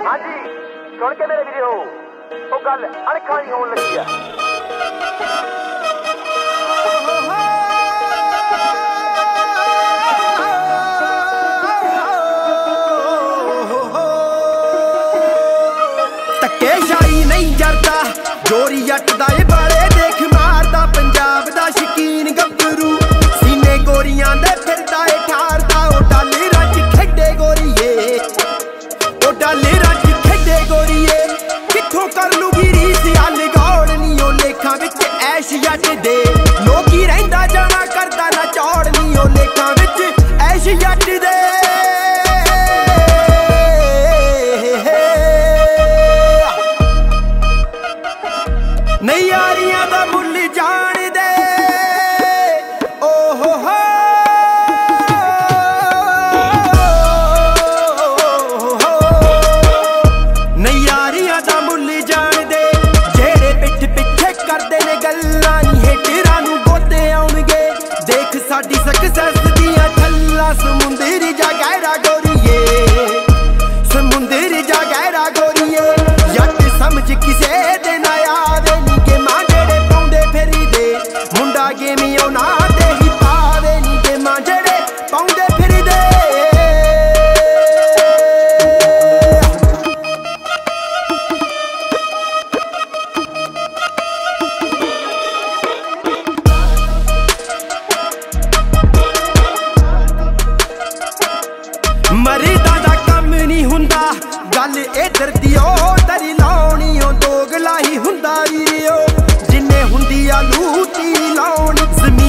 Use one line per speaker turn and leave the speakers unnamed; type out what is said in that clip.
हाँ जी सुन के मेरे वीडियो वो गल अणखानी होने लगी है।
ਧੱਕੇਸ਼ਾਹੀ ਨਹੀਂ ਜਰਦਾ ਜੋਰੀ ਜੱਟ ਦਾ ਇਹ ਬਾਲੇ ਦੇਖ ਮਾਰਦਾ ਪੰਜਾਬ ਦਾ ਸ਼ਕੀਨ ਗੱਭਰੂ ਸੀਨੇ ਗੋਰੀਆਂ ਦੇ ਫਿਰਦਾ ਏ ਠਾਰਦਾ ਉਹ ਡਾਲੇ ਰੱਜ ਖੇਡੇ ਗੋਰੀਏ ਉਹ ਡਾਲੇ ਰੱਜ ਖੇਡੇ ਗੋਰੀਏ ਕਿੱਥੋਂ ਕਰ ਲੂਗੀ ਰੀਸ ਹੱਲ ਗੌੜ ਨੀ ਉਹ ਲੇਖਾਂ ਵਿੱਚ ਐਸ਼ ਜੱਟ ਦੇ ਲੋਕੀ ਰਹਿੰਦਾ ਜਾਣਾ ਕਰਦਾ ਨਾ ਚੌੜ ਨੀ ਉਹ ਲੇਖਾਂ ਵਿੱਚ ਐਸ਼ ਜੱਟ ਦੇ ਨਹੀਂ ਯਾਰੀਆਂ ਦਾ ਮੁੱਲ ਜਾਣਦੇ ਓ ਹੋ ਹੋ ਨਹੀਂ ਯਾਰੀਆਂ ਦਾ ਮੁੱਲ ਜਾਣਦੇ ਜਿਹੜੇ ਪਿੱਠ ਪਿੱਛੇ ਕਰਦੇ ਨੇ ਗੱਲਾਂ ਨੀ ਹੇਟਰਾਂ ਨੂੰ ਗੋਤੇ ਆਉਣਗੇ ਦੇਖ ਸਾਡੀ ਸਕਸੈਸ ਦੀਆਂ ਛੱਲਾਂ ਸਮੁੰਦਰ ਜਾ ਗਹਿਰਾ ਗੋਰੀਏ ਸਮੁੰਦਰ ਜਾ ਗਹਿਰਾ ਗੋਰੀਏ ਜੱਟ ਸਮਝ ਕਿਸੇ ਦੇ ਨਾ ਆਵੇ ਨੀ ਕਿ ਮਾਂ ਜਿਹੜੇ ਪਾਉਂਦੇ ਫਿਰਦੇ ਮੁੰਡਾ ਗੇਮੀ ਉਹਨਾਂ ਤੇ ਹੀ ਪਾਵੇ ਨੀ ਕਿ ਮਾਂ ਜਿਹੜੇ ਪਾਉਂਦੇ ਫਿਰਦੇ ਮਰਦਾ ਦਾ ਕੰਮ ਨਹੀਂ ਹੁੰਦਾ ਗੱਲ ਇਧਰ ਦੀ ਉਹ ਤਰੀ ਲਾਉਣੀ ਉਹ ਦੋਗਲਾ ਹੀ ਹੁੰਦਾ ਵੀਰਿਓ ਜਿੰਨੇ ਹੁੰਦੀ ਆ ਲੂਤੀ ਲਾਉਣੀ